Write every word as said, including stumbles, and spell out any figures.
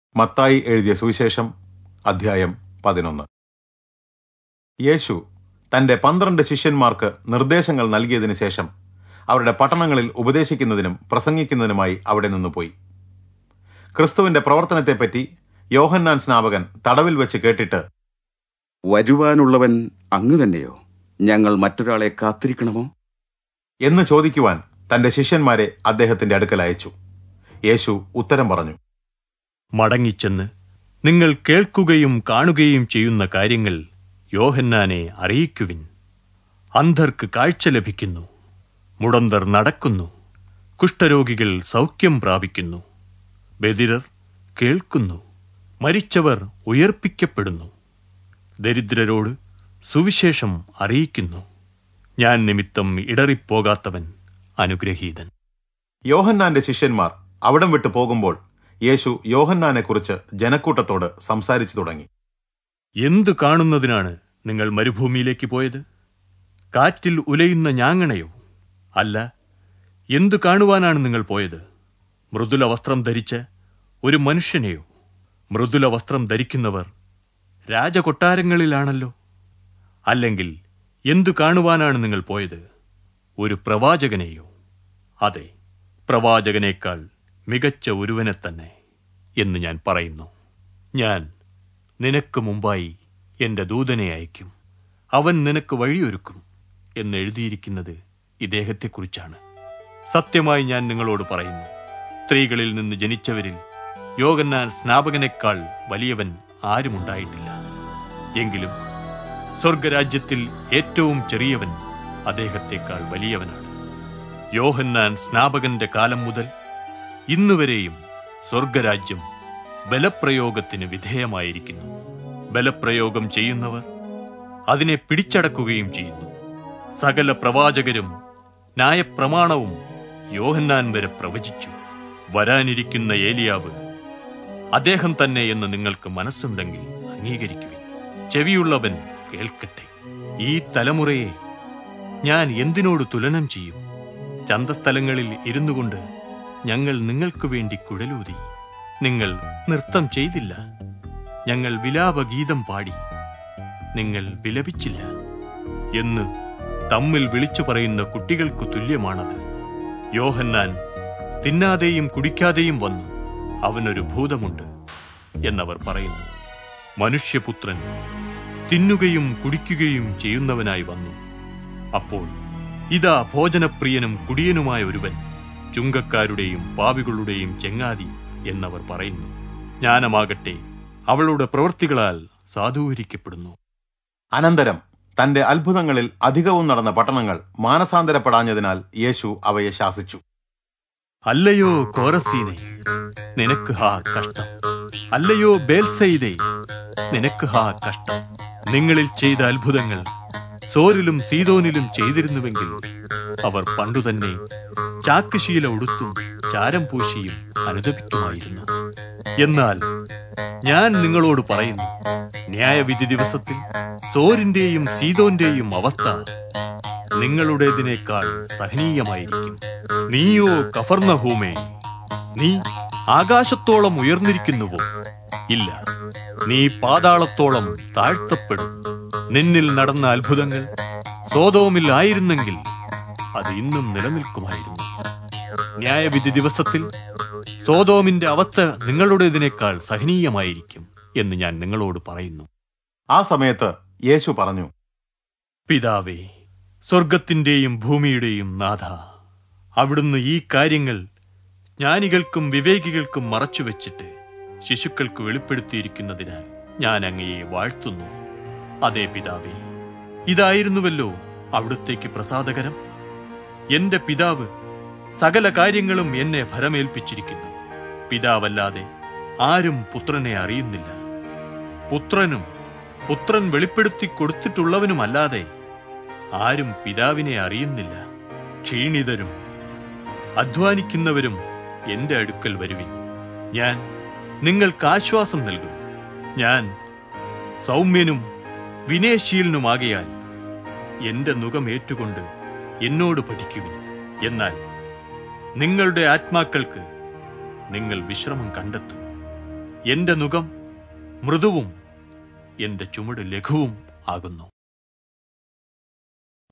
മത്തായി എഴുതിയ സുവിശേഷം അധ്യായം പതിനൊന്ന്. യേശു തന്റെ പന്ത്രണ്ട് ശിഷ്യന്മാർക്ക് നിർദ്ദേശങ്ങൾ നൽകിയതിനു ശേഷം അവരുടെ പട്ടണങ്ങളിൽ ഉപദേശിക്കുന്നതിനും പ്രസംഗിക്കുന്നതിനുമായി അവിടെ നിന്നുപോയി. ക്രിസ്തുവിന്റെ പ്രവർത്തനത്തെപ്പറ്റി യോഹന്നാൻ സ്നാപകൻ തടവിൽ വെച്ച് കേട്ടിട്ട്, വരുവാനുള്ളവൻ അങ്ങ് തന്നെയോ, ഞങ്ങൾ മറ്റൊരാളെ കാത്തിരിക്കണമോ എന്ന് ചോദിക്കുവാൻ തന്റെ ശിഷ്യന്മാരെ അദ്ദേഹത്തിന്റെ അടുക്കൽ അയച്ചു. യേശു ഉത്തരം പറഞ്ഞു, മടങ്ങിച്ചെന്ന് നിങ്ങൾ കേൾക്കുകയും കാണുകയും ചെയ്യുന്ന കാര്യങ്ങൾ യോഹന്നാനെ അറിയിക്കുവിൻ. അന്ധർക്ക് കാഴ്ച ലഭിക്കുന്നു, മുടന്തർ നടക്കുന്നു, കുഷ്ഠരോഗികൾ സൗഖ്യം പ്രാപിക്കുന്നു, ബധിരർ കേൾക്കുന്നു, മരിച്ചവർ ഉയർപ്പിക്കപ്പെടുന്നു, ദരിദ്രരോട് സുവിശേഷം അറിയിക്കുന്നു. ഞാൻ നിമിത്തം ഇടറിപ്പോകാത്തവൻ അനുഗ്രഹീതൻ. യോഹന്നാന്റെ ശിഷ്യന്മാർ അവിടം വിട്ടു പോകുമ്പോൾ യേശു യോഹന്നാനെക്കുറിച്ച് ജനക്കൂട്ടത്തോട് സംസാരിച്ചു തുടങ്ങി. എന്തു കാണുന്നതിനാണ് നിങ്ങൾ മരുഭൂമിയിലേക്ക് പോയത്? കാറ്റിൽ ഉലയുന്ന ഞാങ്ങണയോ? അല്ല, എന്തു കാണുവാനാണ് നിങ്ങൾ പോയത്? മൃദുല വസ്ത്രം ധരിച്ച ഒരു മനുഷ്യനെയോ? മൃദുല വസ്ത്രം ധരിക്കുന്നവർ രാജകൊട്ടാരങ്ങളിലാണല്ലോ. അല്ലെങ്കിൽ എന്തു കാണുവാനാണ് നിങ്ങൾ പോയത്? ഒരു പ്രവാചകനെയോ? അതെ, പ്രവാചകനേക്കാൾ മികച്ച ഒരുവനെ തന്നെ എന്ന് ഞാൻ പറയുന്നു. ഞാൻ നിനക്ക് മുമ്പായി എന്റെ ദൂതനെ അയക്കും, അവൻ നിനക്ക് വഴിയൊരുക്കും എന്ന് എഴുതിയിരിക്കുന്നത് ഇദ്ദേഹത്തെക്കുറിച്ചാണ്. സത്യമായി ഞാൻ നിങ്ങളോട് പറയുന്നു, സ്ത്രീകളിൽ നിന്ന് ജനിച്ചവരിൽ യോഹന്നാൻ സ്നാപകനേക്കാൾ വലിയവൻ ആരുമുണ്ടായിട്ടില്ല. എങ്കിലും സ്വർഗരാജ്യത്തിൽ ഏറ്റവും ചെറിയവൻ അദ്ദേഹത്തെക്കാൾ വലിയവനാണ്. യോഹന്നാൻ സ്നാപകന്റെ കാലം മുതൽ ഇന്നുവരെയും സ്വർഗരാജ്യം ബലപ്രയോഗത്തിന് വിധേയമായിരിക്കുന്നു. ബലപ്രയോഗം ചെയ്യുന്നവർ അതിനെ പിടിച്ചടക്കുകയും ചെയ്യുന്നു. സകല പ്രവാചകരും ന്യായപ്രമാണവും യോഹന്നാൻ വരെ പ്രവചിച്ചു. വരാനിരിക്കുന്ന ഏലിയാവ് അദ്ദേഹം തന്നെ എന്ന് നിങ്ങൾക്ക് മനസ്സുണ്ടെങ്കിൽ അംഗീകരിക്കുവിൻ. ചെവിയുള്ളവൻ കേൾക്കട്ടെ. ഈ തലമുറയെ ഞാൻ എന്തിനോട് തുലനം ചെയ്യും? ചന്തസ്ഥലങ്ങളിൽ ഇരുന്നു കൊണ്ട് ഞങ്ങൾ നിങ്ങൾക്ക് വേണ്ടി കുഴലൂതി, നിങ്ങൾ നൃത്തം ചെയ്തില്ല. ഞങ്ങൾ വിലാപഗീതം പാടി, നിങ്ങൾ വിലപിച്ചില്ല എന്ന് തമ്മിൽ വിളിച്ചു പറയുന്ന കുട്ടികൾക്കു തുല്യമാണത്. യോഹന്നാൻ തിന്നാതെയും കുടിക്കാതെയും വന്നു, അവനൊരു ഭൂതമുണ്ട് എന്നവർ പറയുന്നു. മനുഷ്യപുത്രൻ തിന്നുകയും കുടിക്കുകയും ചെയ്യുന്നവനായി വന്നു. അപ്പോൾ ഇതാ ഭോജനപ്രിയനും കുടിയനുമായ ഒരുവൻ, ചുങ്കക്കാരുടെയും പാപികളുടെയും ചെങ്ങാതി എന്നവർ പറയുന്നു. ജ്ഞാനമാകട്ടെ അവളുടെ പ്രവൃത്തികളാൽ സാധൂകരിക്കപ്പെടുന്നു. അനന്തരം തന്റെ അത്ഭുതങ്ങളിൽ അധികവും നടന്ന പട്ടണങ്ങൾ മാനസാന്തരപ്പെടാഞ്ഞതിനാൽ യേശു അവയെ ശാസിച്ചു. അല്ലയോ കോരസീനെ, നിനക്ക് ഹാ കഷ്ടം! അല്ലയോ ബേൽസയിദേ, നിനക്ക് ഹാ കഷ്ടം! നിങ്ങളിൽ ചെയ്ത അത്ഭുതങ്ങൾ സോരിലും സീദോനിലും ചെയ്തിരുന്നുവെങ്കിൽ അവർ പണ്ടുതന്നെ ചാക്കുശീല ഉടുത്തും ചാരം പൂശിയും അനുദപിക്കുമായിരുന്നു. എന്നാൽ ഞാൻ നിങ്ങളോട് പറയുന്നു, ന്യായവിധി ദിവസത്തിൽ സോരിന്റെയും സീദോന്റെയും അവസ്ഥ നിങ്ങളുടേതിനേക്കാൾ സഹനീയമായിരിക്കും. നീയോ കഫർന്നഹൂമേ, നീ ആകാശത്തോളം ഉയർന്നിരിക്കുന്നുവോ? ഇല്ല, നീ പാതാളത്തോളം താഴ്ത്തപ്പെടും. നിന്നിൽ നടന്ന അത്ഭുതങ്ങൾ സോദോമിൽ ആയിരുന്നെങ്കിൽ അത് ഇന്നും നിലനിൽക്കുമായിരുന്നു. ന്യായവിധി ദിവസത്തിൽ സോദോമിന്റെ അവസ്ഥ നിങ്ങളുടേതിനേക്കാൾ സഹനീയമായിരിക്കും എന്ന് ഞാൻ നിങ്ങളോട് പറയുന്നു. ആ സമയത്ത് യേശു പറഞ്ഞു, പിതാവേ, സ്വർഗത്തിന്റെയും ഭൂമിയുടെയും നാഥ, അവിടുന്ന് ഈ കാര്യങ്ങൾ ജ്ഞാനികൾക്കും വിവേകികൾക്കും മറച്ചുവെച്ചിട്ട് ശിശുക്കൾക്ക് വെളിപ്പെടുത്തിയിരിക്കുന്നതിനാൽ ഞാൻ അങ്ങയെ വാഴ്ത്തുന്നു. അതേ പിതാവേ, ഇതായിരുന്നുവല്ലോ അവിടുത്തേക്ക് പ്രസാദകരം. എന്റെ പിതാവ് സകല കാര്യങ്ങളും എന്നെ ഭരമേൽപ്പിച്ചിരിക്കുന്നു. പിതാവല്ലാതെ ആരും പുത്രനെ അറിയുന്നില്ല. പുത്രനും പുത്രൻ വെളിപ്പെടുത്തി കൊടുത്തിട്ടുള്ളവനുമല്ലാതെ ആരും പിതാവിനെ അറിയുന്നില്ല. ക്ഷീണിതരും അധ്വാനിക്കുന്നവരും എന്റെ അടുക്കൽ വരുവിൻ, ഞാൻ നിങ്ങൾക്ക് ആശ്വാസം നൽകും. ഞാൻ സൗമ്യനും വിനയശീലനുമാകയാൽ എന്റെ നുകമേറ്റുകൊണ്ട് എന്നോട് പഠിക്കുവിൻ. എന്നാൽ നിങ്ങളുടെ ആത്മാക്കൾക്ക് നിങ്ങൾ വിശ്രമം കണ്ടെത്തും. എന്റെ നുകം മൃദുവും എന്റെ ചുമട് ലഘുവും ആകുന്നു.